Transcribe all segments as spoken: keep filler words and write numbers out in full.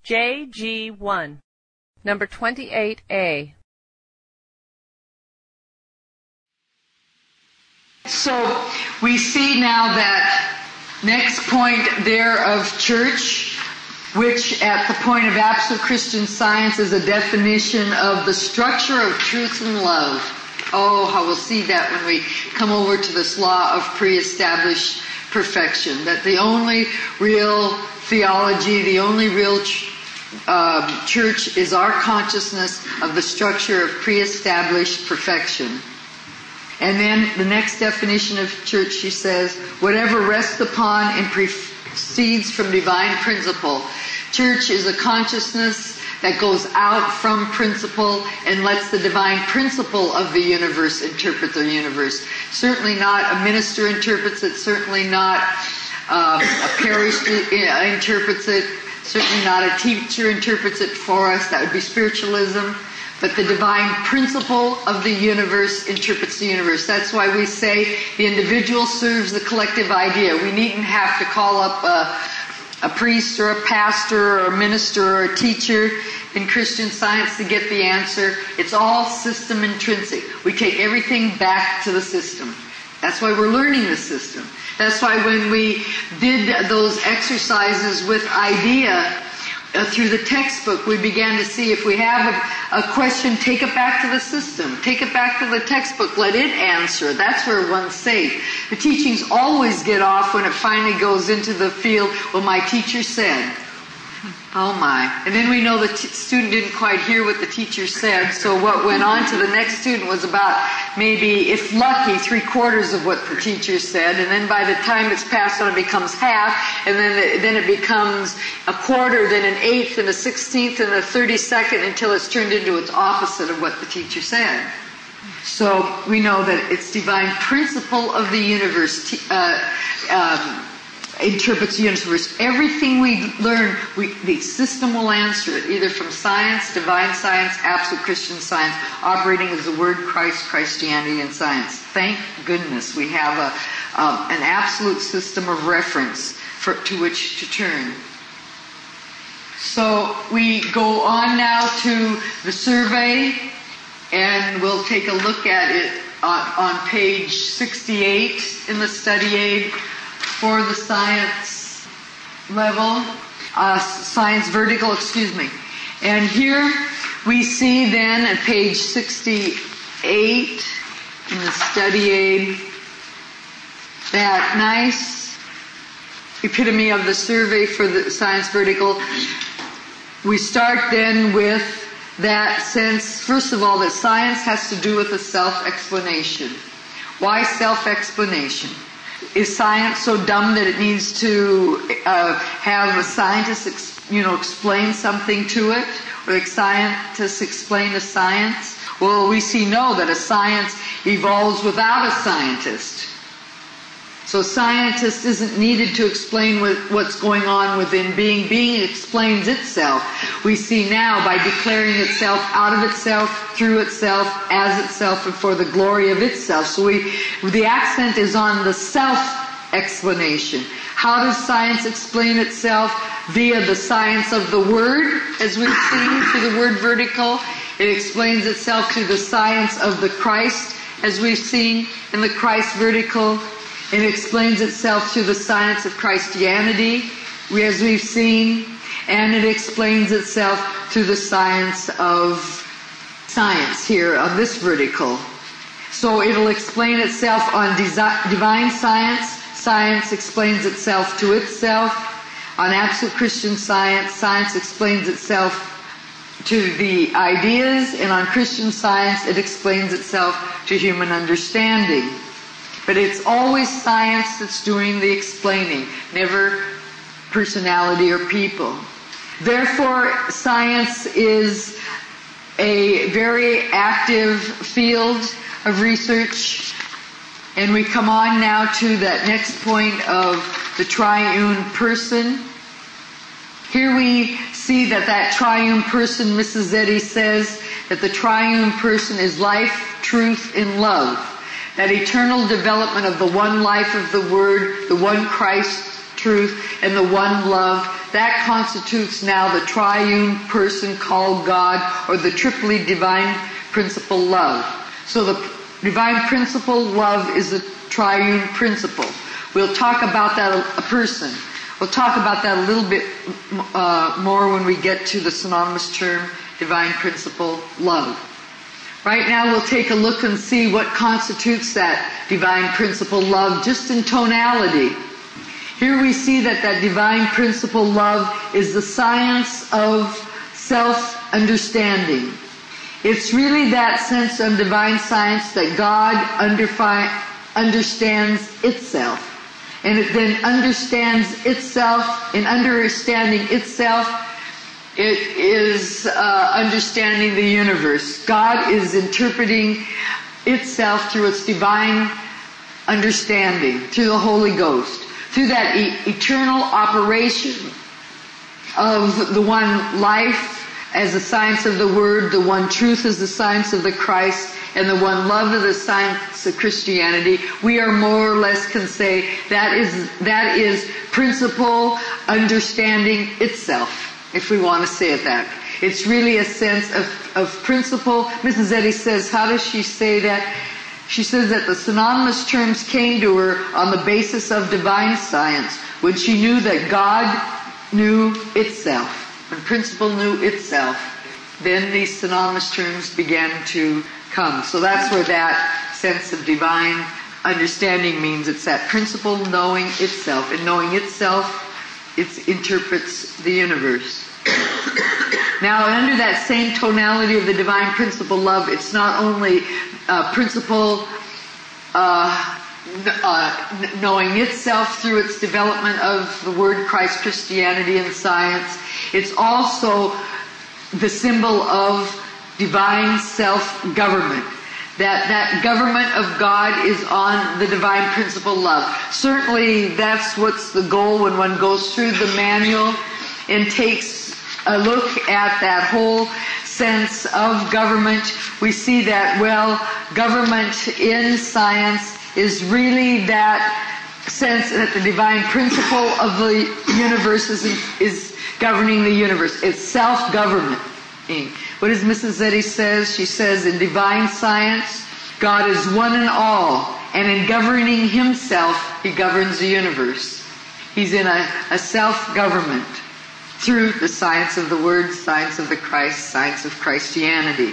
J G one, number twenty-eight A. So we see now that next point there of church, which at the point of absolute Christian Science is a definition of the structure of truth and love. Oh, how we'll see that when we come over to this law of pre-established perfection, that the only real theology, the only real ch- uh, church is our consciousness of the structure of pre-established perfection. And then the next definition of church, she says, whatever rests upon and proceeds from divine principle. Church is a consciousness that goes out from principle and lets the divine principle of the universe interpret the universe. Certainly not a minister interprets it, certainly not um, a parish interprets it, certainly not a teacher interprets it for us. That would be spiritualism. But the divine principle of the universe interprets the universe. That's why we say the individual serves the collective idea. We needn't have to call up a, a priest or a pastor or a minister or a teacher in Christian Science to get the answer. It's all system intrinsic. We take everything back to the system. That's why we're learning the system. That's why when we did those exercises with idea, Uh, through the textbook, we began to see if we have a, a question, take it back to the system. Take it back to the textbook. Let it answer. That's where one's safe. The teachings always get off when it finally goes into the field, well, my teacher said. Oh my. And then we know the t- student didn't quite hear what the teacher said, so what went on to the next student was about maybe, if lucky, three quarters of what the teacher said, and then by the time it's passed on it becomes half, and then it, then it becomes a quarter, then an eighth, and a sixteenth, and a thirty-second, until it's turned into its opposite of what the teacher said. So we know that it's divine principle of the universe uh, um, interprets the universe. Everything we learn, we, the system will answer it, either from science, divine science, absolute Christian Science, operating as the word Christ, Christianity, and science. Thank goodness we have a um, an absolute system of reference for, to which to turn. So we go on now to the survey, and we'll take a look at it on, on page sixty-eight in the study aid. For the science level, uh, science vertical, excuse me. And here we see then at page sixty-eight in the study aid that nice epitome of the survey for the science vertical. We start then with that sense, first of all, that science has to do with a self-explanation. Why self-explanation? Is science so dumb that it needs to uh, have a scientist, ex- you know, explain something to it, or a scientist explain a science? Well, we see no, that a science evolves without a scientist. So scientist isn't needed to explain what, what's going on within being. Being explains itself. We see now by declaring itself out of itself, through itself, as itself, and for the glory of itself. So we, the accent is on the self-explanation. How does science explain itself? Via the science of the Word, as we've seen through the word vertical. It explains itself through the science of the Christ, as we've seen in the Christ vertical. It explains itself through the science of Christianity, as we've seen, and it explains itself through the science of science here on this vertical. So it'll explain itself on desi- divine science. Science explains itself to itself. On absolute Christian Science, science explains itself to the ideas, and on Christian Science, it explains itself to human understanding. But it's always science that's doing the explaining, never personality or people. Therefore, science is a very active field of research. And we come on now to that next point of the triune person. Here we see that that triune person, Missus Eddy says, that the triune person is life, truth, and love. That eternal development of the one life of the Word, the one Christ truth, and the one love that constitutes now the triune person called God, or the triply divine principle love. So the divine principle love is a triune principle. We'll talk about that, a person. We'll talk about that a little bit uh, more when we get to the synonymous term divine principle love. Right now we'll take a look and see what constitutes that divine principle love just in tonality. Here we see that that divine principle love is the science of self-understanding. It's really that sense of divine science that God underfi- understands itself. And it then understands itself. In understanding itself, it is uh, understanding the universe. God is interpreting itself through its divine understanding, through the Holy Ghost, through that e- eternal operation of the one life as the science of the Word, the one truth as the science of the Christ, and the one love of the science of Christianity. We are more or less can say that is that is principle understanding itself, if we want to say it that. It's really a sense of, of principle. Missus Eddy says, how does she say that? She says that the synonymous terms came to her on the basis of divine science, when she knew that God knew itself. When principle knew itself, then these synonymous terms began to come. So that's where that sense of divine understanding means. It's that principle knowing itself. And knowing itself, it interprets the universe. Now, under that same tonality of the divine principle love, it's not only uh, principle uh, uh, knowing itself through its development of the word Christ, Christianity, and science. It's also the symbol of divine self-government. That that government of God is on the divine principle love. Certainly that's what's the goal when one goes through the manual and takes a look at that whole sense of government. We see that, well, government in science is really that sense that the divine principle of the universe is, is governing the universe. It's self-government. What does Missus Eddy says? She says, in divine science, God is one and all, and in governing himself, he governs the universe. He's in a, a self-government through the science of the Word, science of the Christ, science of Christianity.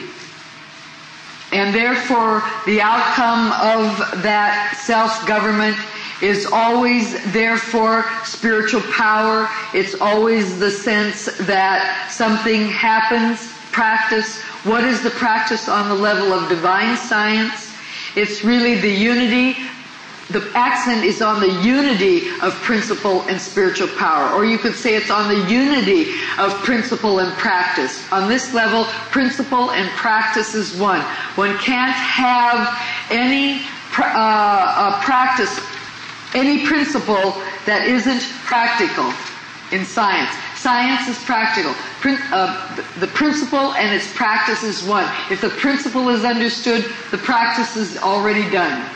And therefore, the outcome of that self-government is always, therefore, spiritual power. It's always the sense that something happens, practice. What is the practice on the level of divine science? It's really the unity. The accent is on the unity of principle and spiritual power. Or you could say it's on the unity of principle and practice. On this level, principle and practice is one. One can't have any uh, uh, practice, any principle that isn't practical in science. Science is practical. Prin- uh, the principle and its practice is one. If the principle is understood, the practice is already done.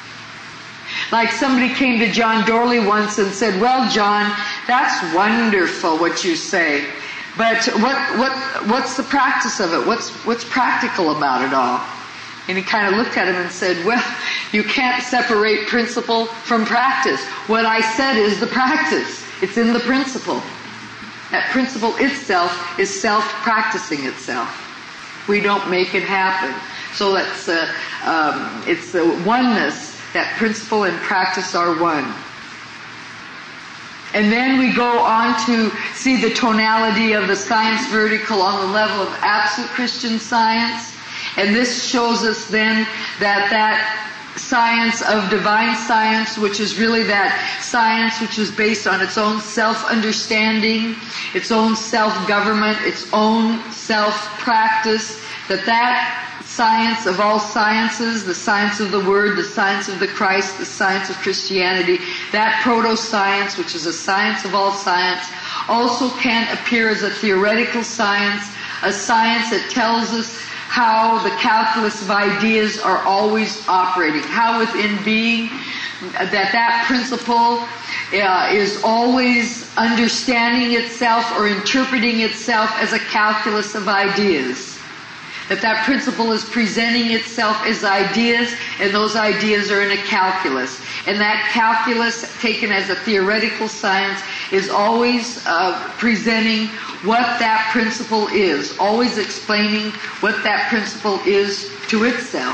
Like somebody came to John Dorley once and said, well, John, that's wonderful what you say, but what what what's the practice of it? What's what's practical about it all? And he kind of looked at him and said, well, you can't separate principle from practice. What I said is the practice. It's in the principle. That principle itself is self-practicing itself. We don't make it happen. So that's uh, um, it's the oneness. That principle and practice are one. And then we go on to see the tonality of the science vertical on the level of absolute Christian science. And this shows us then that that science of divine science, which is really that science which is based on its own self-understanding, its own self-government, its own self-practice, that that science of all sciences, the science of the Word, the science of the Christ, the science of Christianity, that proto-science, which is a science of all science, also can appear as a theoretical science, a science that tells us how the calculus of ideas are always operating, how within being that that principle uh, is always understanding itself or interpreting itself as a calculus of ideas. That that principle is presenting itself as ideas, and those ideas are in a calculus. And that calculus, taken as a theoretical science, is always uh, presenting what that principle is, always explaining what that principle is to itself.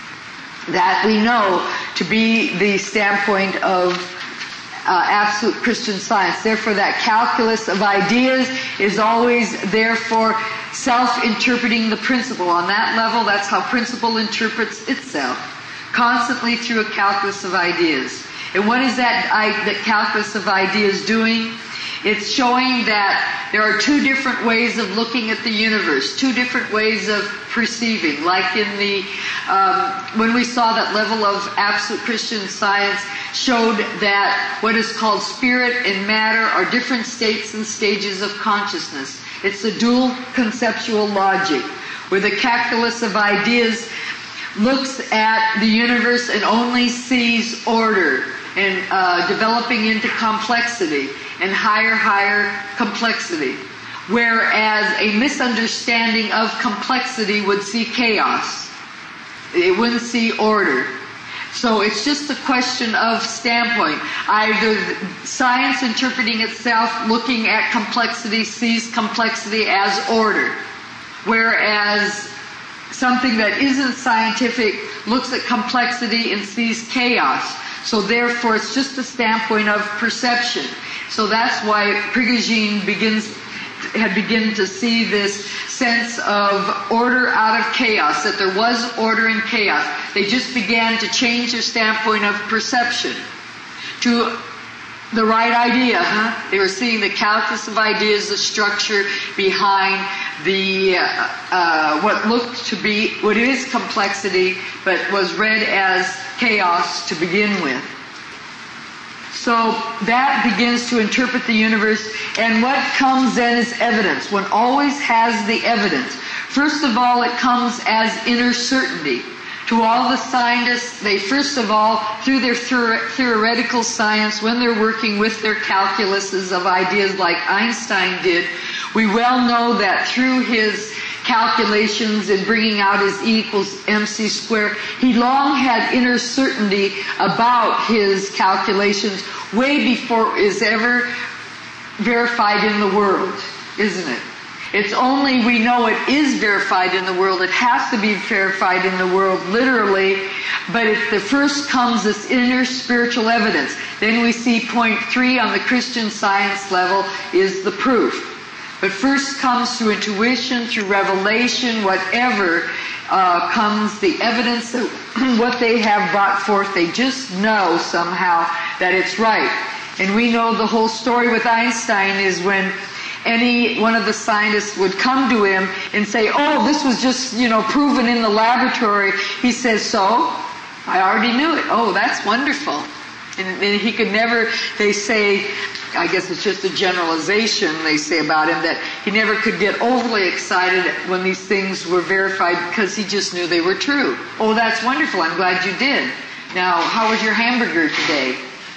That we know to be the standpoint of uh, absolute Christian Science. Therefore, that calculus of ideas is always, therefore, self-interpreting the principle. On that level, that's how principle interprets itself, constantly through a calculus of ideas. And what is that, I, that calculus of ideas doing? It's showing that there are two different ways of looking at the universe, two different ways of perceiving. Like in the, um, when we saw that level of absolute Christian Science showed that what is called spirit and matter are different states and stages of consciousness. It's the dual conceptual logic, where the calculus of ideas looks at the universe and only sees order and uh, developing into complexity and higher, higher complexity. Whereas a misunderstanding of complexity would see chaos. It wouldn't see order. So it's just a question of standpoint. Either science interpreting itself, looking at complexity, sees complexity as order. Whereas something that isn't scientific looks at complexity and sees chaos. So therefore it's just a standpoint of perception. So that's why Prigogine begins had begun to see this sense of order out of chaos, that there was order in chaos. They just began to change their standpoint of perception to the right idea, huh? They were seeing the calculus of ideas, the structure behind the uh, uh, what looked to be, what is complexity, but was read as chaos to begin with. So that begins to interpret the universe, and what comes then is evidence. One always has the evidence. First of all, it comes as inner certainty. To all the scientists, they first of all, through their theoretical science, when they're working with their calculuses of ideas like Einstein did, we well know that through his calculations in bringing out his E equals mc squared, he long had inner certainty about his calculations way before it is ever verified in the world, isn't it? It's only we know it is verified in the world. It has to be verified in the world, literally. But if the first comes this inner spiritual evidence, then we see point three on the Christian Science level is the proof. But first comes through intuition, through revelation, whatever uh, comes the evidence that what they have brought forth. They just know somehow that it's right. And we know the whole story with Einstein is when any one of the scientists would come to him and say, oh, this was just, you know, proven in the laboratory. He says, so? I already knew it. Oh, that's wonderful. And, and he could never, they say, I guess it's just a generalization they say about him, that he never could get overly excited when these things were verified because he just knew they were true. Oh, that's wonderful. I'm glad you did. Now, how was your hamburger today?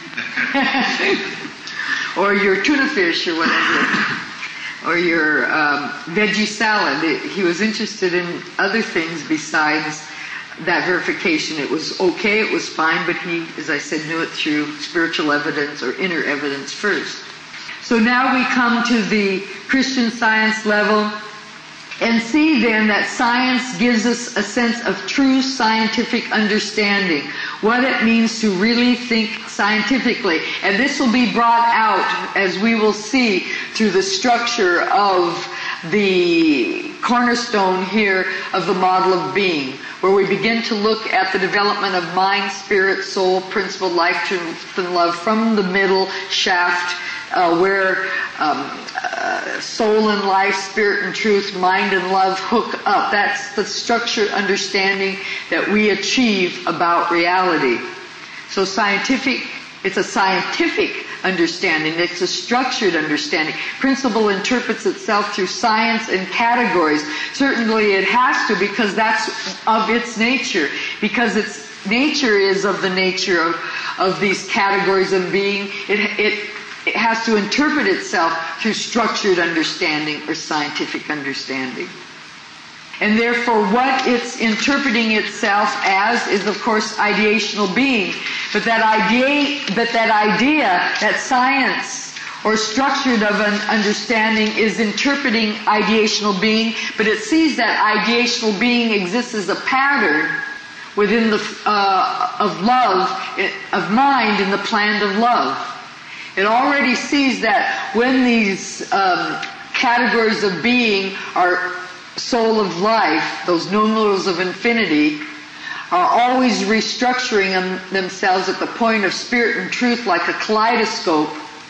Or your tuna fish or whatever. Or your um, veggie salad. It, he was interested in other things besides that verification. It was okay, it was fine, but he, as I said, knew it through spiritual evidence or inner evidence first. So now we come to the Christian Science level and see then that science gives us a sense of true scientific understanding, what it means to really think scientifically. And this will be brought out, as we will see, through the structure of the cornerstone here of the model of being, where we begin to look at the development of mind, spirit, soul, principle, life, truth, and love from the middle shaft, uh, where um, uh, soul and life, spirit and truth, mind and love hook up. That's the structured understanding that we achieve about reality. So scientific, it's a scientific understanding. It's a structured understanding. Principle interprets itself through science and categories. Certainly it has to, because that's of its nature. Because its nature is of the nature of, of these categories of being. It, it, it has to interpret itself through structured understanding or scientific understanding. And therefore what it's interpreting itself as is, of course, ideational being. But that idea, but that idea, that science or structured of an understanding is interpreting ideational being, but it sees that ideational being exists as a pattern within the, uh, of love, of mind in the plan of love. It already sees that when these um, categories of being are soul of life, those numerals of infinity, are always restructuring them, themselves at the point of spirit and truth like a kaleidoscope.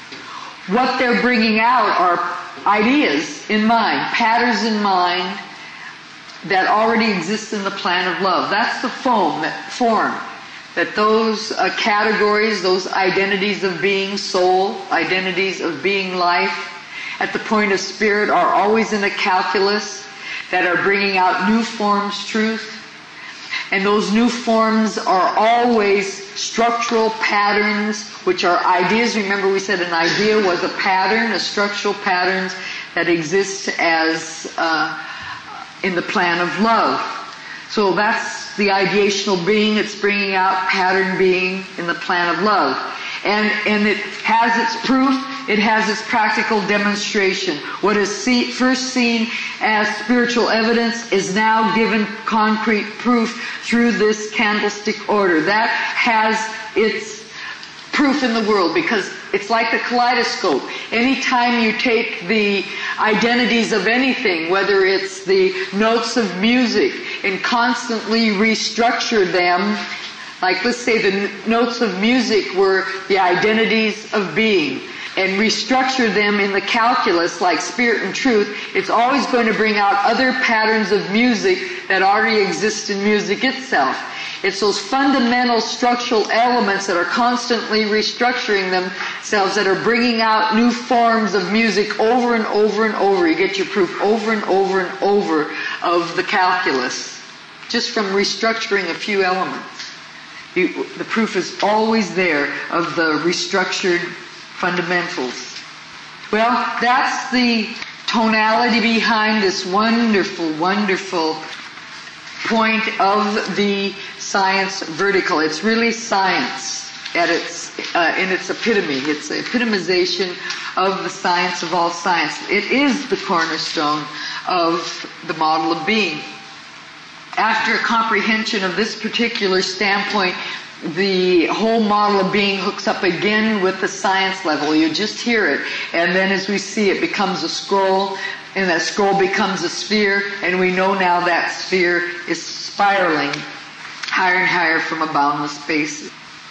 What they're bringing out are ideas in mind, patterns in mind that already exist in the plan of love. That's the foam, that form, that those uh, categories, those identities of being soul, identities of being life, at the point of spirit are always in a calculus that are bringing out new forms, truth. And those new forms are always structural patterns, which are ideas. Remember we said an idea was a pattern, a structural patterns that exist as uh, in the plan of love. So that's the ideational being. It's bringing out pattern being in the plan of love. And, and it has its proof, it has its practical demonstration. What is see, first seen as spiritual evidence is now given concrete proof through this candlestick order. That has its proof in the world because it's like the kaleidoscope. Anytime you take the identities of anything, whether it's the notes of music, and constantly restructure them, like let's say the notes of music were the identities of being, and restructure them in the calculus like spirit and truth, it's always going to bring out other patterns of music that already exist in music itself. It's those fundamental structural elements that are constantly restructuring themselves that are bringing out new forms of music over and over and over. You get your proof over and over and over of the calculus, just from restructuring a few elements. You, the proof is always there of the restructured fundamentals. Well, that's the tonality behind this wonderful, wonderful point of the science vertical. It's really science at its uh, in its epitome. It's the epitomization of the science of all science. It is the cornerstone of the model of being. After comprehension of this particular standpoint, the whole model of being hooks up again with the science level. You just hear it, and then as we see it becomes a scroll, and that scroll becomes a sphere, and we know now that sphere is spiraling higher and higher from a boundless space.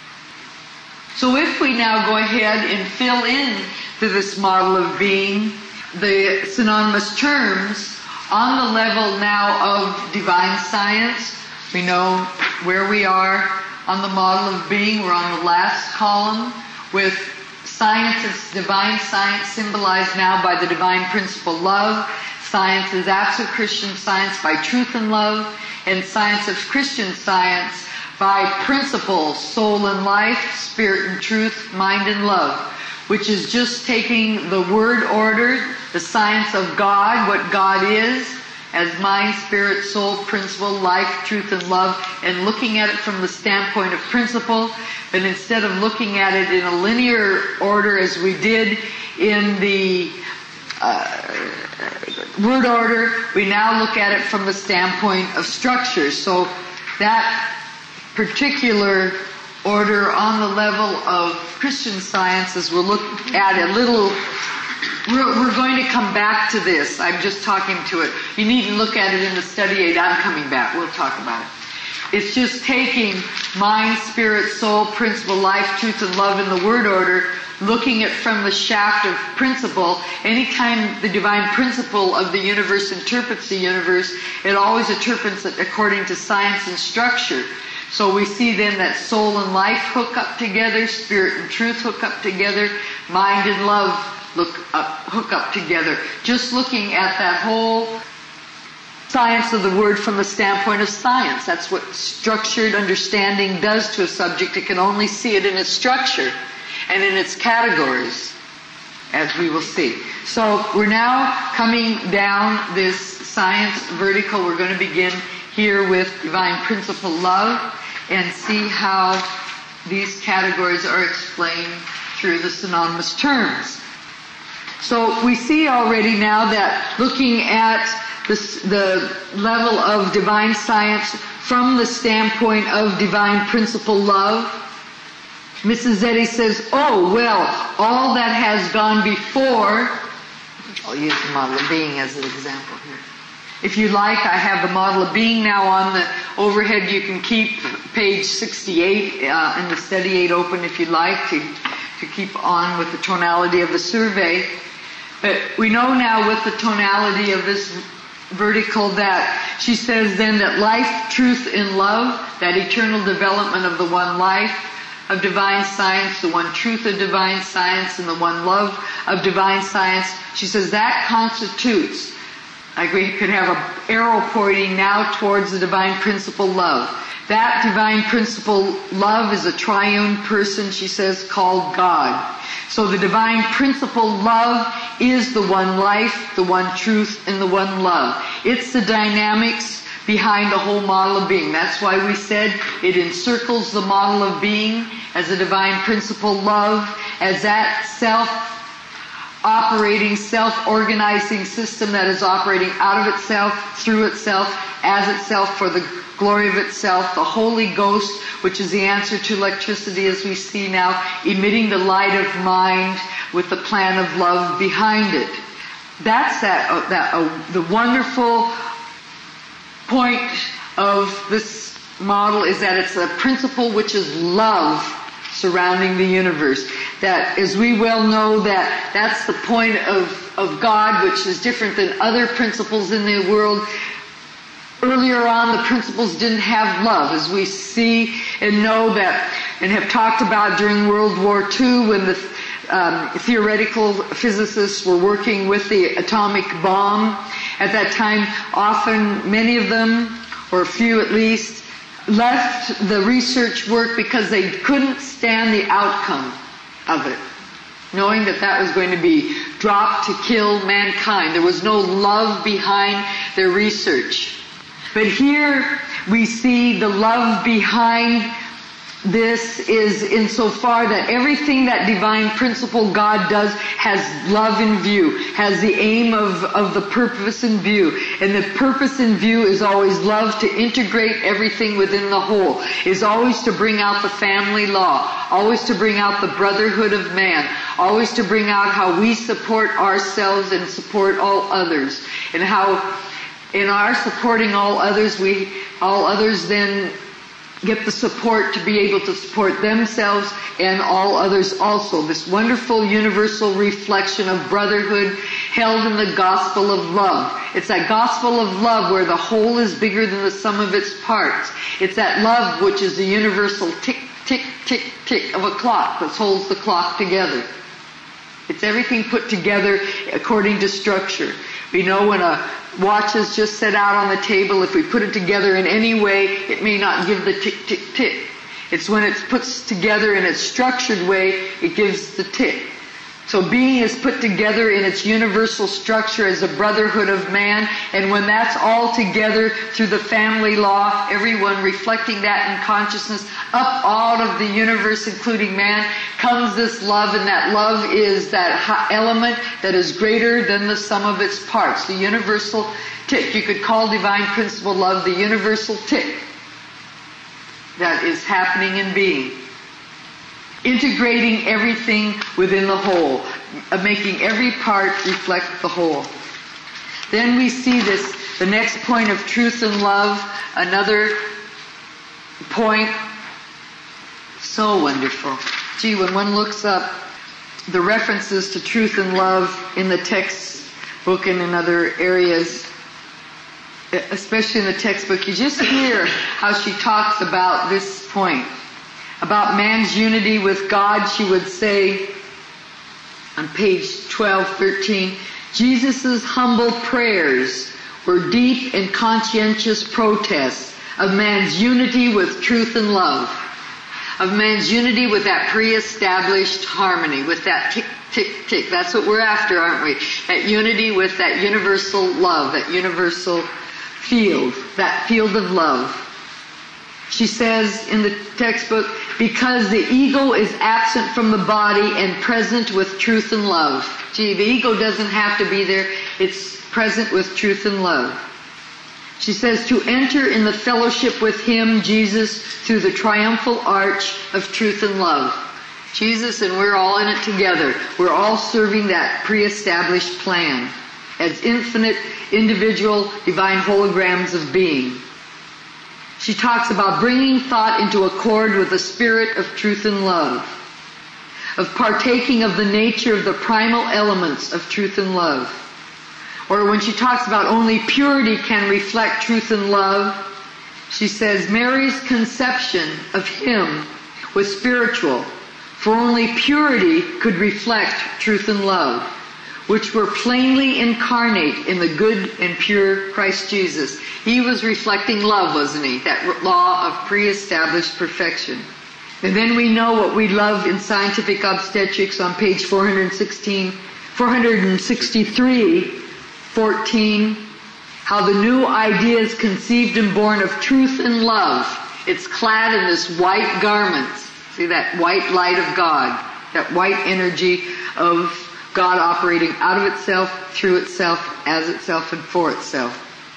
So if we now go ahead and fill in to this model of being the synonymous terms on the level now of divine science, we know where we are on the model of being. We're on the last column with science. It's divine science symbolized now by the divine principle love. Science is absolute Christian science by truth and love, and science of Christian science by principle, soul and life, spirit and truth, mind and love, which is just taking the word order, the science of God, what God is, as mind, spirit, soul, principle, life, truth, and love, and looking at it from the standpoint of principle, but instead of looking at it in a linear order as we did in the uh, word order, we now look at it from the standpoint of structure. So that particular order on the level of Christian science, as we'll look at a little, we're, we're going to come back to this. I'm just talking to it. You needn't look at it in the study aid. I'm coming back. We'll talk about it. It's just taking mind, spirit, soul, principle, life, truth, and love in the word order, looking at from the shaft of principle. Anytime the divine principle of the universe interprets the universe, it always interprets it according to science and structure. So we see then that soul and life hook up together, spirit and truth hook up together, mind and love look up, hook up together. Just looking at that whole science of the word from the standpoint of science. That's what structured understanding does to a subject. It can only see it in its structure and in its categories, as we will see. So we're now coming down this science vertical. We're going to begin here with divine principle love and see how these categories are explained through the synonymous terms. So we see already now that looking at this, the level of divine science from the standpoint of divine principle love, Missus Eddy says, oh, well, all that has gone before, I'll use the model of being as an example here. If you like, I have the model of being now on the overhead. You can keep page sixty-eight uh, and the study aid open if you'd like to, to keep on with the tonality of the survey. But we know now with the tonality of this vertical that she says then that life, truth, and love, that eternal development of the one life of divine science, the one truth of divine science, and the one love of divine science, she says that constitutes, like we could have an arrow pointing now towards the divine principle love. That divine principle love is a triune person, she says, called God. So the divine principle love is the one life, the one truth, and the one love. It's the dynamics behind the whole model of being. That's why we said it encircles the model of being as a divine principle love, as that self-operating, self-organizing system that is operating out of itself, through itself, as itself, for the glory of itself, the Holy Ghost, which is the answer to electricity as we see now, emitting the light of mind with the plan of love behind it. That's that, uh, that uh, the wonderful point of this model is that it's a principle which is love surrounding the universe. That, as we well know, that that's the point of, of God, which is different than other principles in the world. Earlier on, the principles didn't have love, as we see and know that, and have talked about during World War Two, when the um, theoretical physicists were working with the atomic bomb. At that time, often many of them, or a few at least, left the research work because they couldn't stand the outcome of it, knowing that that was going to be dropped to kill mankind. There was no love behind their research. But here we see the love behind this is insofar that everything that divine principle God does has love in view, has the aim of, of the purpose in view. And the purpose in view is always love, to integrate everything within the whole, is always to bring out the family law, always to bring out the brotherhood of man, always to bring out how we support ourselves and support all others, and how in our supporting all others, we, all others then get the support to be able to support themselves and all others also. This wonderful universal reflection of brotherhood held in the gospel of love. It's that gospel of love where the whole is bigger than the sum of its parts. It's that love which is the universal tick, tick, tick, tick of a clock that holds the clock together. It's everything put together according to structure. We know when a watch is just set out on the table, if we put it together in any way, it may not give the tick, tick, tick. It's when it's put together in its structured way, it gives the tick. So being is put together in its universal structure as a brotherhood of man, and when that's all together through the family law, everyone reflecting that in consciousness, up out of the universe, including man, comes this love, and that love is that element that is greater than the sum of its parts, the universal tick. You could call divine principle love the universal tick that is happening in being. Integrating everything within the whole, making every part reflect the whole. Then we see this, the next point of truth and love, another point, so wonderful. Gee, when one looks up the references to truth and love in the textbook and in other areas, especially in the textbook, you just hear how she talks about this point. About man's unity with God, she would say on page twelve thirteen, Jesus' humble prayers were deep and conscientious protests of man's unity with truth and love, of man's unity with that pre-established harmony, with that tick, tick, tick. That's what we're after, aren't we? That unity with that universal love, that universal field, that field of love. She says in the textbook, because the ego is absent from the body and present with truth and love. Gee, the ego doesn't have to be there. It's present with truth and love. She says to enter in the fellowship with Him, Jesus, through the triumphal arch of truth and love. Jesus and we're all in it together. We're all serving that pre-established plan as infinite, individual, divine holograms of being. She talks about bringing thought into accord with the spirit of truth and love, of partaking of the nature of the primal elements of truth and love. Or when she talks about only purity can reflect truth and love, she says Mary's conception of Him was spiritual, for only purity could reflect truth and love, which were plainly incarnate in the good and pure Christ Jesus. He was reflecting love, wasn't he? That law of pre-established perfection. And then we know what we love in Scientific Obstetrics on page four sixteen, four sixty-three, fourteen, how the new idea is conceived and born of truth and love. It's clad in this white garment. See that white light of God, that white energy of God operating out of itself, through itself, as itself, and for itself.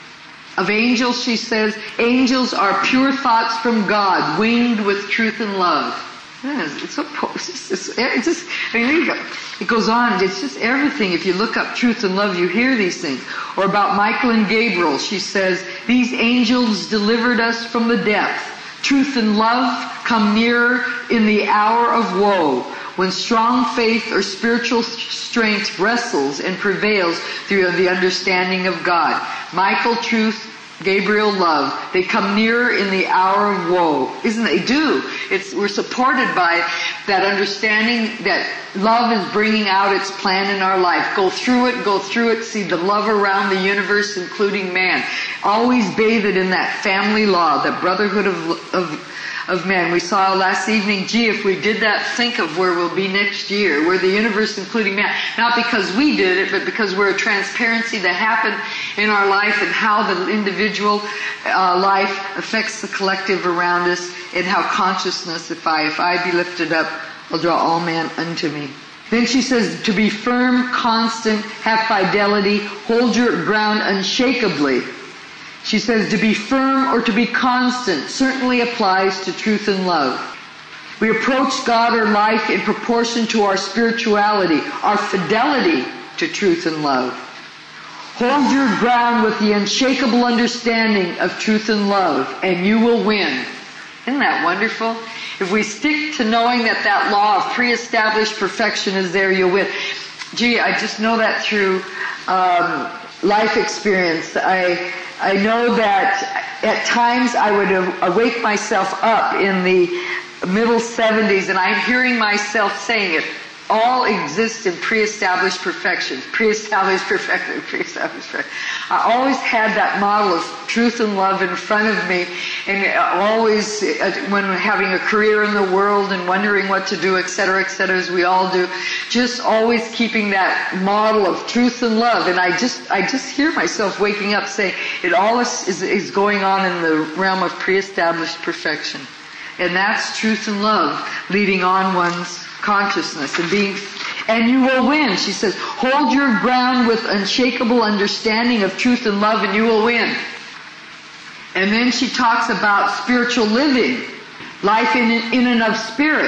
Of angels, she says, angels are pure thoughts from God, winged with truth and love. Yes, it's so, it's just, it's, it's just, I mean, there you go. It goes on, it's just everything. If you look up truth and love, you hear these things. Or about Michael and Gabriel, she says, these angels delivered us from the depth. Truth and love come nearer in the hour of woe, when strong faith or spiritual strength wrestles and prevails through the understanding of God. Michael, truth, Gabriel, love. They come nearer in the hour of woe. Isn't they do? It's, we're supported by that understanding that love is bringing out its plan in our life. Go through it, go through it, see the love around the universe, including man. Always bathe it in that family law, that brotherhood of, of of men. We saw last evening, gee, if we did that, think of where we'll be next year, where the universe, including man, not because we did it, but because we're a transparency that happened in our life and how the individual uh, life affects the collective around us, and how consciousness, if I, if I be lifted up, I'll draw all men unto me. Then she says, to be firm, constant, have fidelity, hold your ground unshakably. She says to be firm or to be constant certainly applies to truth and love. We approach God or life in proportion to our spirituality, our fidelity to truth and love. Hold your ground with the unshakable understanding of truth and love, and you will win. Isn't that wonderful? If we stick to knowing that that law of pre-established perfection is there, you'll win. Gee, I just know that through um, life experience. I I know that at times I would awake myself up in the middle seventies and I'm hearing myself saying it. All exists in pre-established perfection. Pre-established perfection. Pre-established perfection. I always had that model of truth and love in front of me, and always, when having a career in the world and wondering what to do, et cetera, et cetera, as we all do, just always keeping that model of truth and love. And I just, I just hear myself waking up saying, it all is, is, is going on in the realm of pre-established perfection. And that's truth and love leading on one's consciousness and being, and you will win. She says, hold your ground with unshakable understanding of truth and love and you will win. And then she talks about spiritual living, life in, in and of spirit.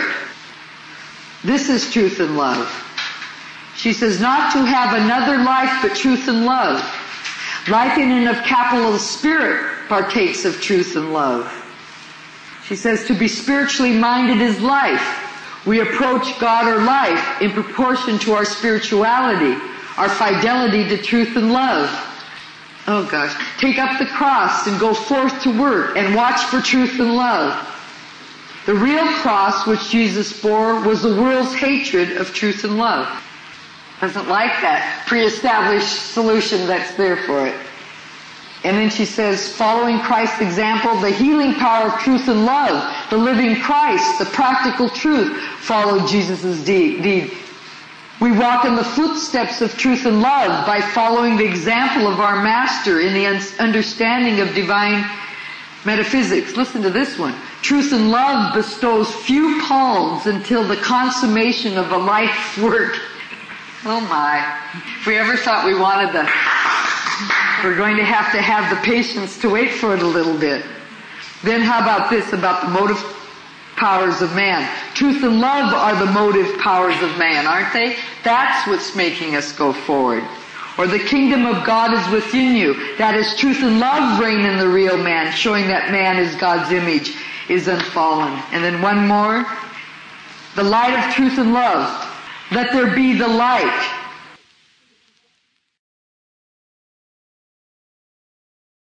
This is truth and love. She says, not to have another life but truth and love. Life in and of capital spirit partakes of truth and love. She says, to be spiritually minded is life. We approach God or life in proportion to our spirituality, our fidelity to truth and love. Oh gosh. Take up the cross and go forth to work and watch for truth and love. The real cross which Jesus bore was the world's hatred of truth and love. Doesn't like that pre-established solution that's there for it. And then she says, following Christ's example, the healing power of truth and love, the living Christ, the practical truth, followed Jesus' deed. We walk in the footsteps of truth and love by following the example of our Master in the understanding of divine metaphysics. Listen to this one. Truth and love bestows few palms until the consummation of a life's work. Oh my. If we ever thought we wanted the... We're going to have to have the patience to wait for it a little bit. Then how about this, about the motive powers of man? Truth and love are the motive powers of man, aren't they? That's what's making us go forward. Or the kingdom of God is within you. That is, truth and love reign in the real man, showing that man is God's image, is unfallen. And then one more. The light of truth and love. Let there be the light.